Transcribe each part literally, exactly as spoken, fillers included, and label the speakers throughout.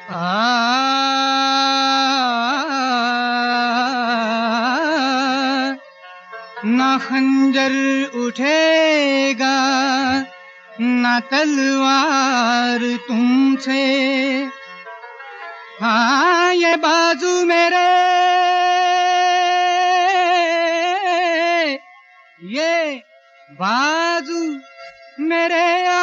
Speaker 1: आ ना खंजर उठेगा ना तलवार तुमसे, हाँ ये बाजू मेरे ये बाजू मेरे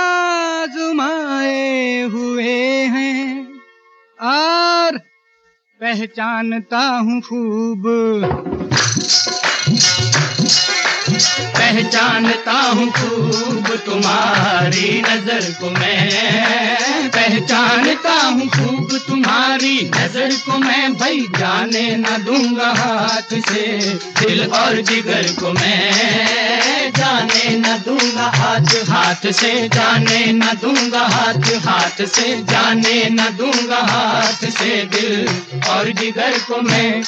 Speaker 1: आजमाए हुए हैं और पहचानता हूँ खूब,
Speaker 2: पहचानता हूँ खूब तुम्हारी नजर को मैं, पहचानता हूँ खूब तुम्हारी नजर को मैं। भाई जाने न दूंगा हाथ से दिल और जिगर को मैं, जाने न दूंगा हाथ हाथ से, जाने न दूंगा हाथ हाथ से, जाने न दूंगा हाथ से दिल और जिगर को मैं।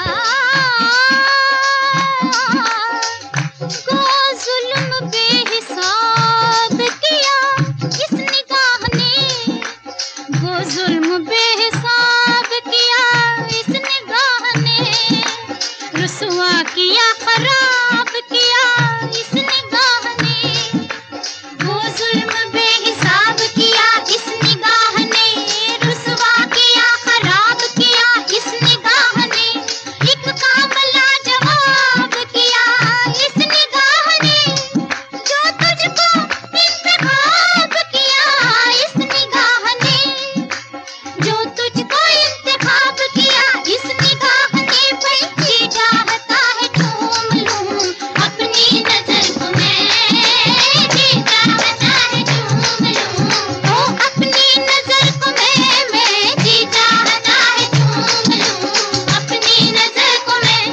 Speaker 3: जुल्म बेहिसाब किया इस निगाह ने, वो जुल्म बेहिसाब किया इस निगाह ने, रुसवा किया खराब किया इस निगाह ने, वो जुल्म बेहिसाब किया इस निगाह ने, रुसवा किया खराब किया इस निगाह ने, एक काम लाजवाब किया इस निगाह ने, जो तुझको इंतखाब किया इस निगाह ने, जो तुझको इंतखाब किया इस निगाह ने। भाई जी चाहता है झूम लूं अपनी नजर को मैं, जी चाहता है झूम लूं ओ अपनी नजर को मैं, मैं जी चाहता है झूम लूं अपनी नजर को मैं।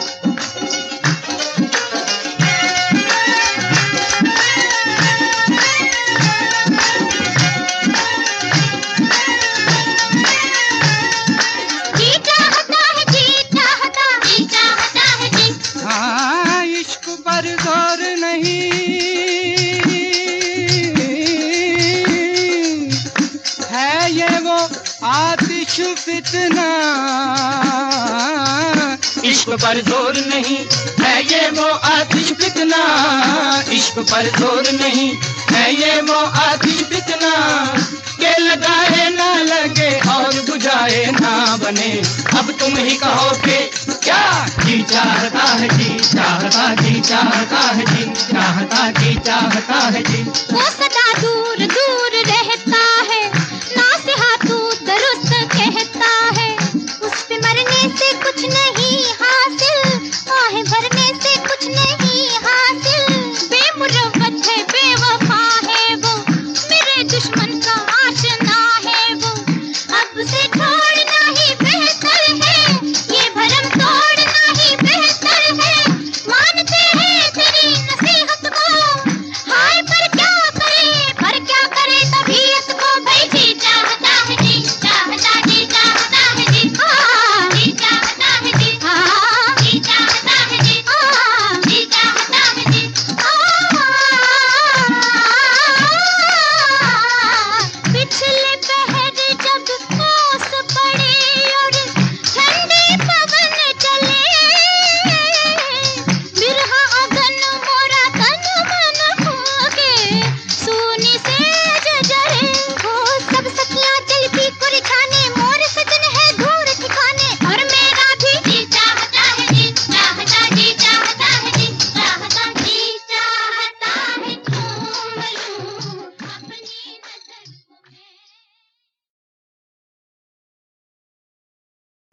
Speaker 3: जी चाहता है जी चाहता जी चाहता है जी,
Speaker 1: हाँ इश्क पर जोर नहीं है ये वो आतिश फितना,
Speaker 2: इश्क पर जोर नहीं है ये वो आतिश फितना, इश्क पर जोर नहीं है ये वो आतिश फितना, के लगाए ना लगे और बुझाए ना बने। अब तुम ही कहो कि क्या जी चाहता है, जी चाहता, जी चाहता है, जी चाहता, जी चाहता है जी।
Speaker 3: वो सदा दूर दूर रह